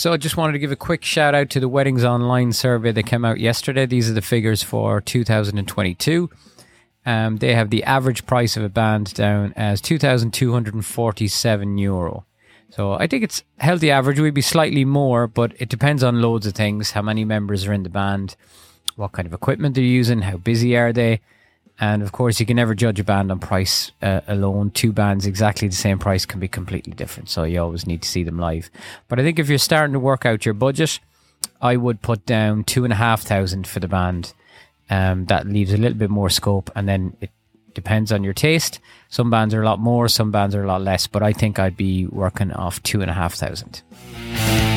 So I just wanted to give a quick shout out to the Weddings Online survey that came out yesterday. These are the figures for 2022. They have the average price of a band down as €2,247. So I think it's healthy average. We'd be slightly more, but it depends on loads of things. How many members are in the band, what kind of equipment they're using, how busy are they. And of course, you can never judge a band on price alone. Two bands exactly the same price can be completely different. So you always need to see them live. But I think if you're starting to work out your budget, I would put down $2,500 for the band. That leaves a little bit more scope, and then it depends on your taste. Some bands are a lot more, some bands are a lot less, but I think I'd be working off $2,500.